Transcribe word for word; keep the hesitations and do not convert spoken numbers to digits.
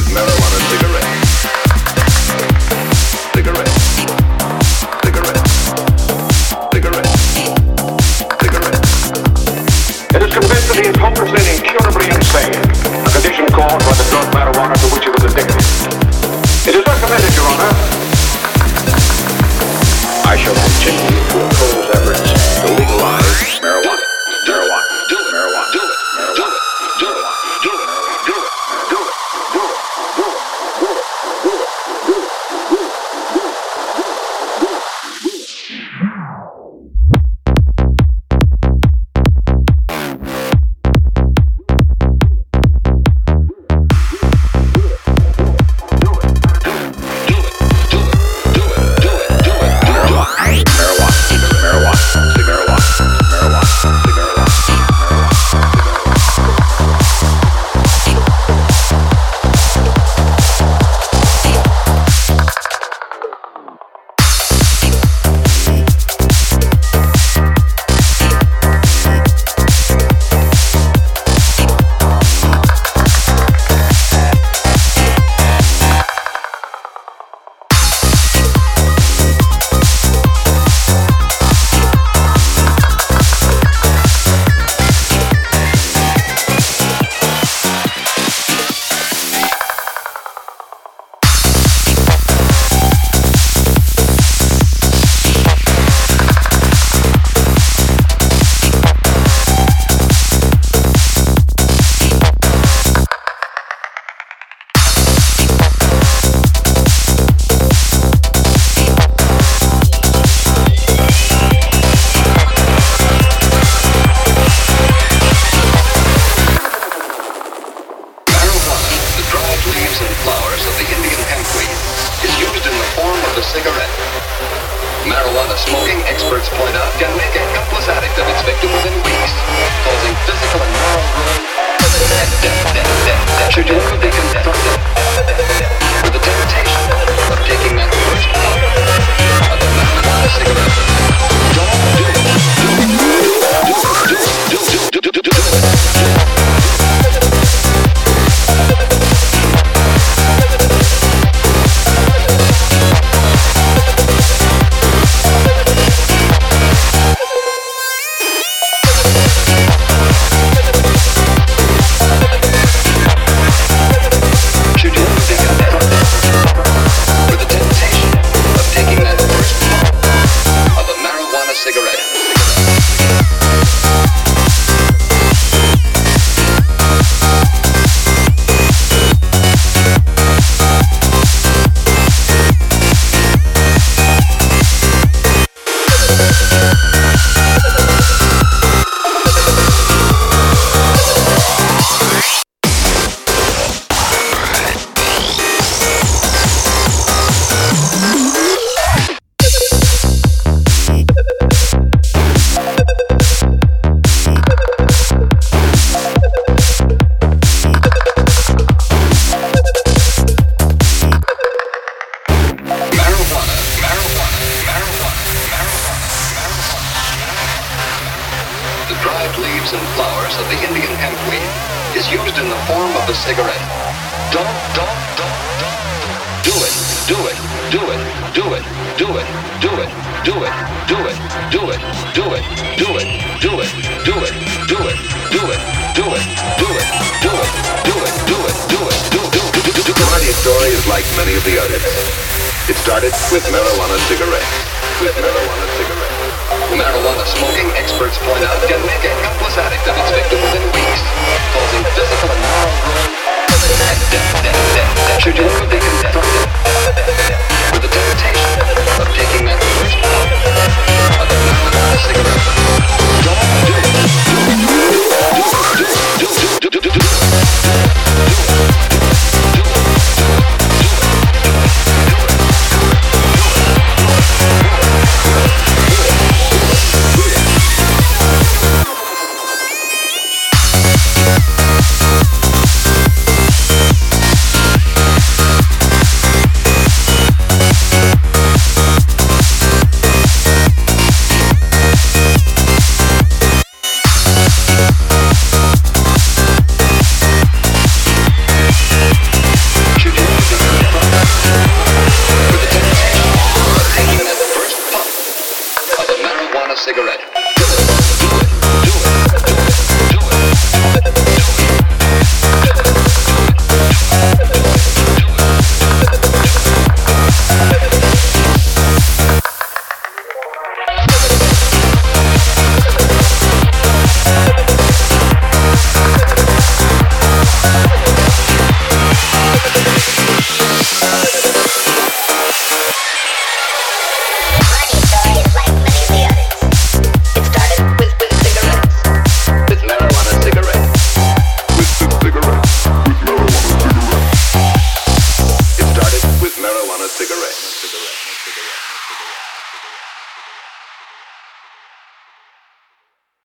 marijuana cigarette. Cigarette. Cigarette. Cigarette. Cigarette. It is convinced that he is hopelessly and incurably insane, a condition caused by the drug marijuana to which he was addicted. It is recommended, Your Honor. I shall continue to oppose efforts to legalize marijuana. Marijuana. Do it. Marijuana. Do it. Do it. Do it. Do it. Do it. Do it. Do it. Do it. Do it. Do it. Do it. cigarette, no cigarette, no cigarette, no cigarette.